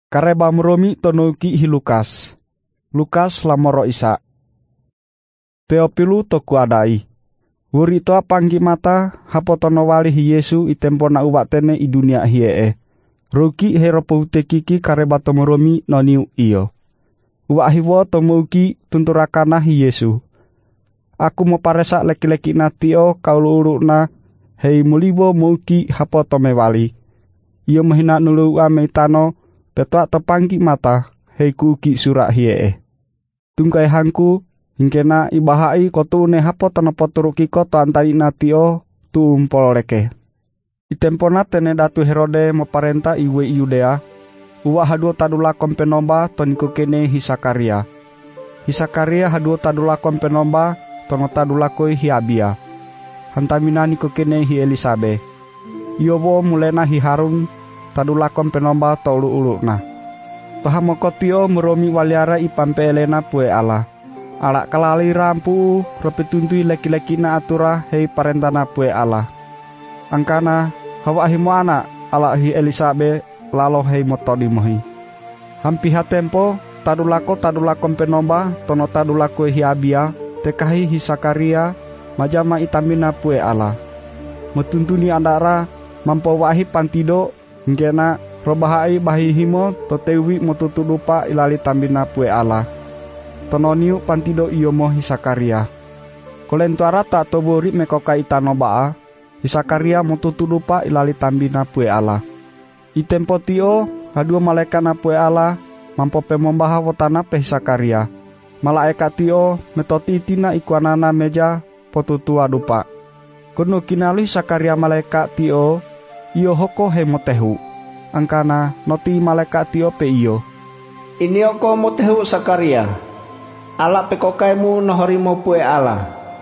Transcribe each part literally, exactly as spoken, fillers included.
Kareba meromi tonuki hi Lukas. Lukas lamoro Isa. Teopilu toku adai. Wuri toa panggi mata hapotono wali hi Yesu itempo na uwatene i dunia hiee. Ruki heropo utekiki kareba tomoromi noniu iyo. Uwa hiwo tomuki tunturakana hi Yesu. Aku mo paresa leki-leki na tio kaulu uruna hei mulibo muki hapotome wali. Iyo mahina nulu ameitano petoa topanggi mata hei kuki surak hiee. Tungkai hangku hingkena ibahai kotu ne hapotono poturuki koto antari na tio tuumpol leke. Itempona tene datu Herode moparenta iwe Yudea. Uwa haduo tadulakon penomba toniko kene hi Sakaria. Hi Sakaria haduo tadulakon penomba tono tadulakoi hi Abia. Hantamina niko kene hi Elisabe. Iyobo mulena hi Harun tadulakon penomba tolu ulukna. Tohamokotio meromi waliara ipampe elena pue ala. Alak kalali rampu ropetuntui leki-leki na atura hei parentana pue ala. Angkana hawa himo anak ala hi Elisabe lalo hei motodi mohi. Hampi ha tempo tadulako tadulakon penomba tono tadulako hi Abia tekahi hi Sakaria majama itamina pue ala. Metuntuni andara mampo wahi pantido ngena robahai bahi himo totewi motutudupa ilali tambina pue ala. Tononiu pantido iyomo hi Sakaria. Kolentuara tak tobori mekoka itanobaa hi Sakaria motutudupa ilali tambina pue ala. Itempo tio hadua malekana pue ala mampo pemombaha wotana pe Sakaria. Malaeka tio metoti itina ikuanana meja potutua dupa. Kono kinali Sakaria maleka tio iyo hoko he motehu. Angkana noti maleka tio pe iyo. Ini oko motehu Sakaria. Ala pekokaimu nohorimo pue ala.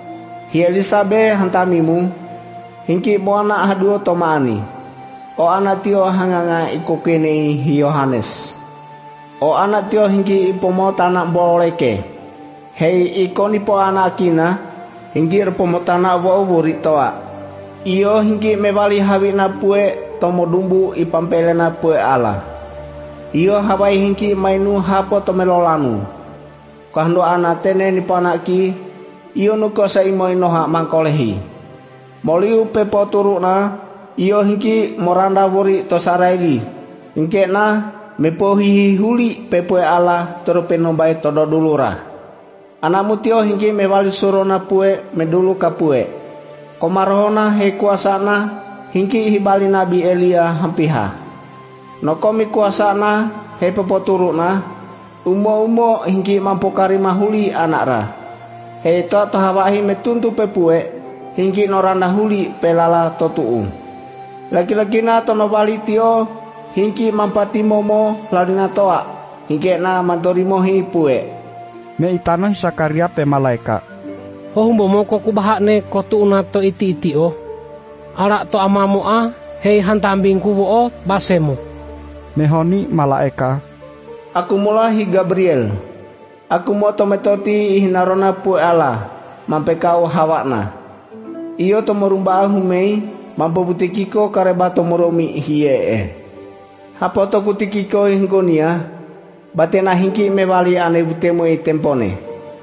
Hi Elisabe hantamimu. Hingki mo anak haduo tomaani. O anak tio hanganga ikukini hi Yohanes. O anak tio hingki ipomo tanak boleke. Hei ikoni po anak kina. Hingki repomo tanak wo wuri toa. Iyo hingki mewali hawina pue tomo dumbu ipampelena pue ala. Iyo hawai hingki mainu hapo tomelolanu. Kahndo anak tene ni panaki. Iyo nuko saimo inoha mangkolehi. Moliu pepo turuna. Iyo hingki moranda wuri tosaraili. Hingke na mepohihi huli pepue ala terupenombai todo dulura. Anamu tio hingki mewali surona pue medulu kapue. Komarohona he kuasana hingki hibali Nabi Elia hampiha. Nokomi kuasana he pepo turuna. Umo-umo hingki mampokari mahuli anakra. He to tohawahi metuntu pepue hingki noranda huli pelala totuu. Laki-laki na tono wali tio hingki mampati momo ladina toa hingke na mantorimohi pue. Me itano hi Sakaria pe malaika. Hohumbo moko kubahak ne kotu unato iti-iti o. Arak to amamu a hei hantambingku wo o basemu. Mehoni malaika. Aku mula hi Gabriel. Aku mo tometoti ihinarona pue ala mampekau hawakna. Iyo tomorumba humei mampo butikiko kareba tomoromi hiee. Hapoto kutikiko hingkonia batena hingki mewali ane butemo tempone.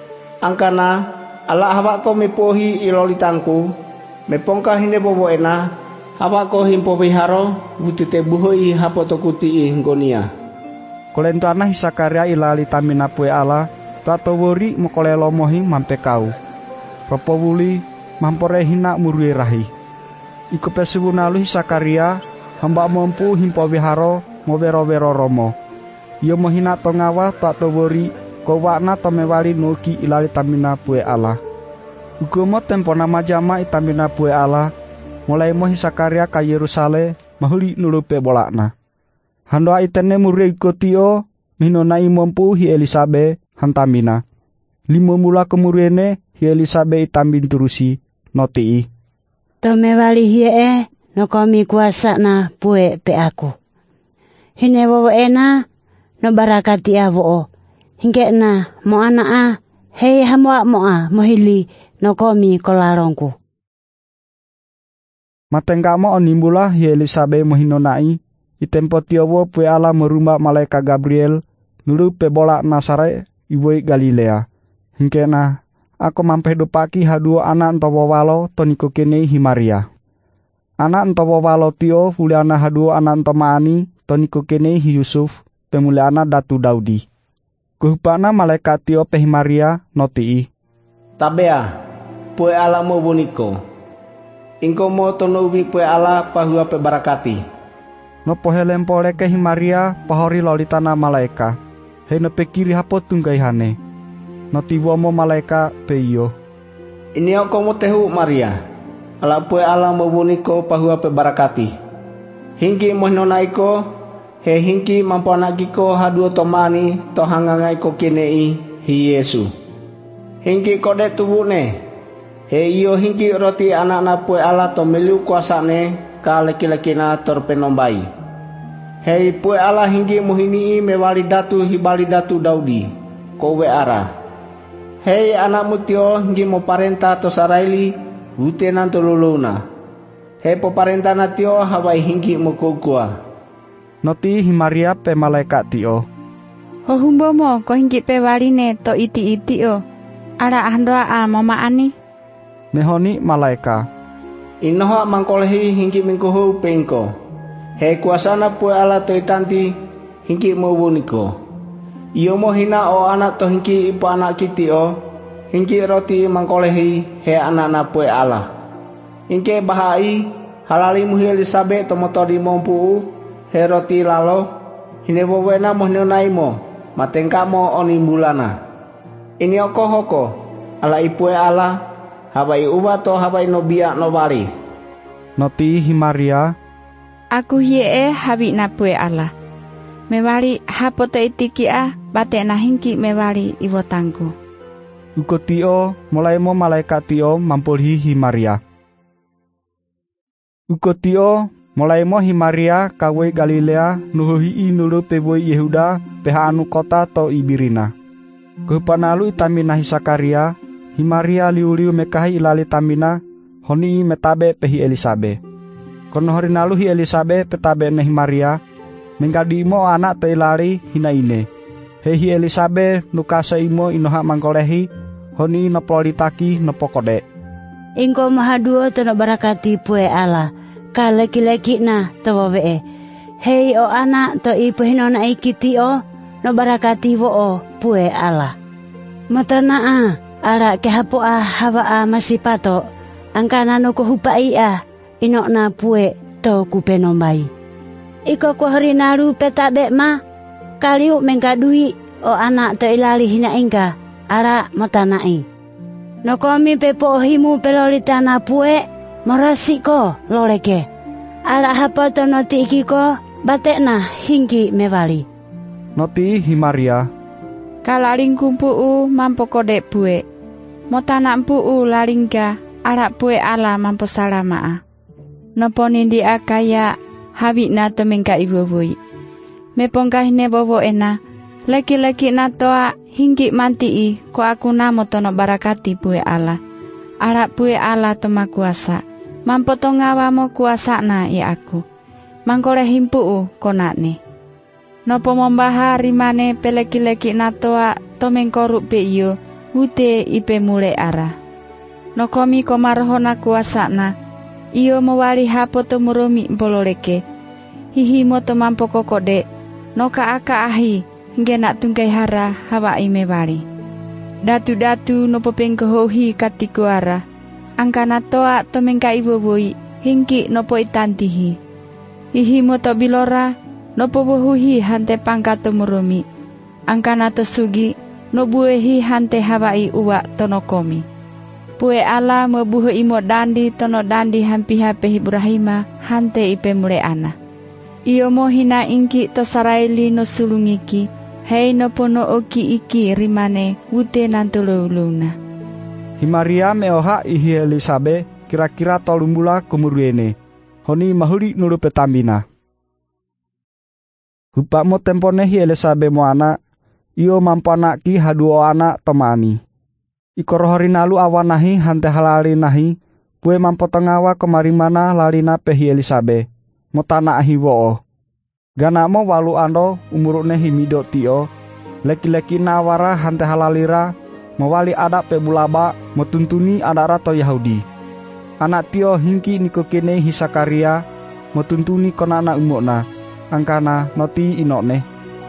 Angkana ala hawako mepohi ilolitangku mepongka hine bobo ena hawako himpo biharo butite buhoi hapoto kuti hingkonia. Kolentana hi Sakaria ilali tamina pue ala tato wori mokolelo mohi mampekau. Ropo wuli mampore hina murui rahi. Iku pesubunalu hi Sakaria hamba mampu himpo wiharo mowero-wero romo. Iyo mohina tongawa tato wori kowakna tomewali nuki ilali tamina pue ala. Ugomo tempona majama itamina pue ala mulai mohi Sakaria ka Yerusalem mahuli nulupe bolakna. Handoa itene murui kotio minona imompu hi Elisabe hantamina. Limo mula kemuriene hi Elisabe itambin turusi notii. Tomewali hiee nokomi kuasa na pue pe aku. Hine wowo ena no barakati avo hingke na mo ana a hei hamoa moa mohili nokomi kolarongku. Matenggamo onimbula hi Elisabe mohinonai Itempo tiowo pue ala merumba malaikat Gabriel nulu pe bola Nasaret iwoi Galilea. Hingkena aku mampeh dopaki haduo anak entawa walo toniko kene hi Maria. Anak entawa walo tio fuliana haduo anak entamaani toniko kene hi Yusuf pemuliana datu Daudi. Kuhupana malaikat tio pe hi Maria notii. Tabea, pue ala mo boniko. Ingko mo tono ubi pue ala pahua pe barakati. No pohe lempole ke hi Maria pahori lolitana malaika. Hei no pe kiri hapo tunggai hane. No tiwo mo malaika pe iyo. Ini ako mo tehu Maria. Ala pue ala mo boniko pahua pe barakati. Hingki mo nonaiko. He hingki mampanagiko haduo tomani to hangangai ko kinei hi Yesu. Hingki kode tubune. He iyo hingki roti anak-anak pue ala to melu kuasane ka laki-lakina torpenombai. Hei pue ala hingki muhini mewali datu hibali datu Daudi. Kowe ara. Hei anak mutio hingki mo parenta to saraili hutenan to luluna. Hei po parenta natio hawai hingki mo kukua. Noti hi Maria pe malaikat tio. Hohumbo mo ko hingki pe waline to iti-iti o. Ara andoa a mama ani. Nehoni malaika. Inoha mangkolehi hingki mingkuhu pengko. He kuasana pue ala to itanti hingki mubuniko. Iyo mo hina o anak to hingki ipo anak kiti o. Hingki roti mangkolehi he anak-anak pue ala. Hingke bahai halali muhi Elisabet to motodi mompuu. He roti lalo, hine wawena mo nunai-mo, matengka mo onimbulana. Ini oko hoko, ala ipue ala, habai uba to habai no biak no bali. Noti hi Maria. Aku hie habi na pue ala. Mewali hapote itiki a, bate na hingki mewali iwotangku. Uko tio, mulai mo malaikat tio mampulhi hi Maria. Uko tio, mulai mo hi Maria kawe Galilea nuhuhi i nulu peboi Yehuda peha anu kota to ibirina. Kehupanalu itamina hi Sakaria, hi Maria liu-liu mekahi ilali tamina, honi metabe pehi Elisabet. Kono horinalu hi Elisabet petabe nehi Maria, menggadi imo anak te ilali hina ine. Hehi Elisabet nukasa imo inoha mangkolehi, honi nopolitaki nopokode. Ingko mahaduo tono barakati pue ala. Ka leki-leki na to wee. Hei o anak to ipuhinona ikiti o no barakati wo o pue ala. Matana a ara kehapo a hawa a masipato angkana no kuhupai a inok na pue to kupenombai. Iko ko harinaru petabe ma kaliu mengkadui o anak to ilali hina ingka ara matanai. No komi pepo himu pelolitana pue morasi ko loleke. Ala hapa to noti iki ko batekna hingki mewali. Noti hi Maria. Kalaling kumpuu mampo kode pue. Motanak puu lalingka ala pue ala mampo salamaa. Nopo nindi akaya habi na to mengka iwowoi. Mepongkah ne bobo ena. Leki-leki na toa hingki mantii ko aku namo tono barakati pue ala. Ala pue ala to makuasa. Mampo to ngawamo kuasa na ya aku. Mangkore himpuu konakne. Nopo mombaha rimane peleki-leki natoa to mengkoruk pe iyo. Hute ipe mule ara. Nokomi komarohona kuasa na. Iyo mewali hapo to murumi bololeke. Hihi moto mampo kokode. Noka aka ahi. Hingga nak tungkai hara hawa ime wali. Datu-datu nopo pengkohohi katiku ara. Angkana toa to mengka iwowoi hingki nopo itantihi. Hihi moto bilora nopo bohuhi hante pangka to murumi. Angkana to sugi no buehi hante hawai uwa tono komi. Pue ala mebuho imo dandi tono dandi hampi hape Ibrahima hante ipe mule ana. Iyo mo hina ingki to saraili no sulungiki. Hei nopo no oki iki rimane wute nantululuna. Hi Maria meoha ihi Elisabet kira-kira tolumbula kumuruene. Honi mahuri nuru petambina. Hupamo tempone hi Elisabet mo anak. Iyo mampu anak ki haduo anak temani. Ikorohori nalu awanahi hante halali nahi. Pue mampu tengawa kemari mana lalina pehi Elisabet. Motana ahi wo'o. Ganamo walu ando umurune himido tio, leki-leki nawara hante halalira, mawali adak pe bulaba, metuntuni adak rato Yahudi. Anak tio hingki niko kene Hisakaria, metuntuni konana umokna, angkana noti inokne.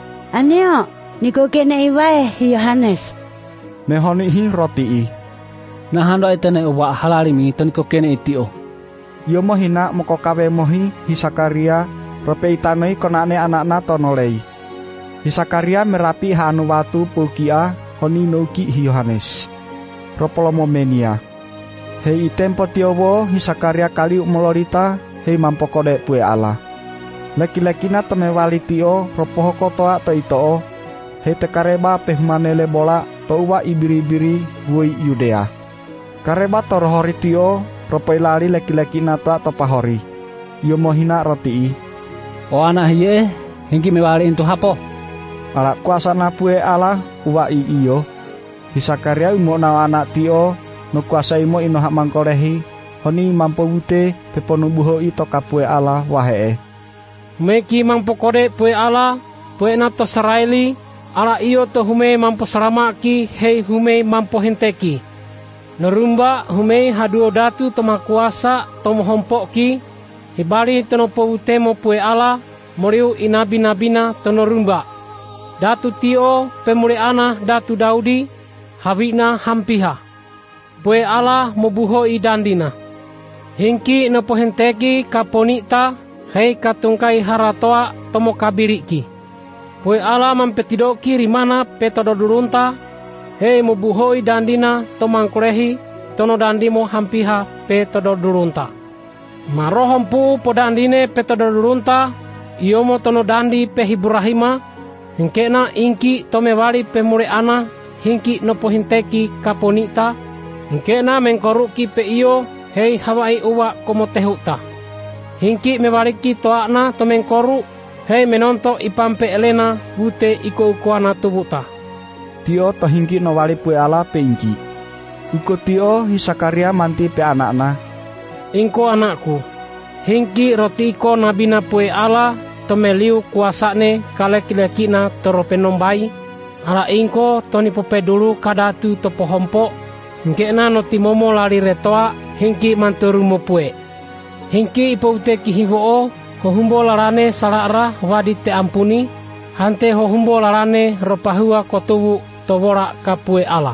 Aneo, niko kene iwae Yohanes. Mehoni hi roti i. Nahando etene uwa halalimi toniko kene itio. Yo mohina moko kawe mohi Hisakaria, rope itanoi konane anakna tonolei. Hisakaria merapi hanu watu pulkia honi nouki hi Yohanes. Ropolomomenia. Hei itempo tiowo Hisakaria kali umolorita hei mampokode pue ala. Leki-lekina temewali tio ropohoko toa to itoo. Hei tekareba pehmanele bola to uwa ibiri-ibiri woi Yudea. Kareba torohori tio ropoi lali leki-lekina toa to pahori. Yo mohina roti i. O anak hiye hingki mewali intu hapo. Ala kuasa na pue ala uwa i iyo. Hisakaria umo na anak tio no kuasa imo ino hak mangkolehi. Honi mampo wute peponu buho ito kapue ala wahee. Meki mampo kode pue ala, pue nato saraili, ala iyo to hume mampo saramaki, hei hume mampo henteki. Nerumba hume haduo datu toma kuasa tomo hompoki, hibali tono powute mo pue ala, moriu inabi-nabina tono rumba. Datu tio pemule ana datu Daudi, hawina hampiha. Pue ala mobuho idandina. Hingki no pohenteki kaponita, hei katungkai haratoa tomo kabiriki. Pue ala mampetidoki rimana petodo durunta, hei mobuhoi dandina tomangkurehi tono dandimo hampiha petodo durunta. Marohompu podandine petodo durunta, iomo tono dandi pehiburahima, hinkena inki tomewali pemure ana, hinki no pohinteki kaponita, hinkena mengkoruki pe iyo, hei hawai uwa komotehuta. Hingki mewariki toakna tomengkoru, hei menonto ipampe elena wute iko ukuana tubuta. Tio to hingki no wali pue ala pe inki. Uko tio Hisakaria manti pe anakna. Ingko anakku, hingki roti iko nabina pue ala tomeliu kuasane kaleki-lekina toropenombai. Ala ingko toni pope dulu kadatu topohompo, hingkena noti momo lari retoa hingki manturumo pue. Hingki ipoute kihiboo, hohumbo larane salara wadite ampuni, hante hohumbo larane ropahua kotubu tobora kapue ala.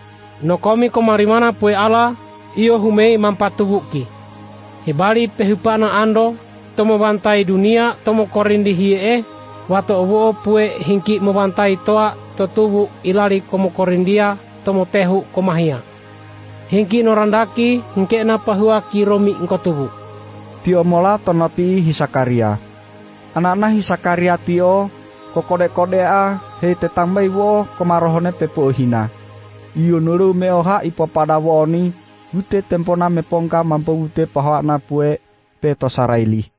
Nokomi komarimana pue ala, iyo humei mampatubuki. Hibali pehupana ando, tomo bantai dunia, tomo korindi hiee, wato obuo pue hingki mobantai toa, totubu ilari komo korindia, tomo tehu komahia. Hingki norandaki, hingke na pahua kiromi ngkotubu. Tio mola tonoti Hisakaria. Anakna Hisakaria tio kokode-kodea hei tetambai wo komarohone pepo hina. Iyo nuru meoha ipo pada woni wute tempona mepongka mampu wute pahoakna pue peto saraili.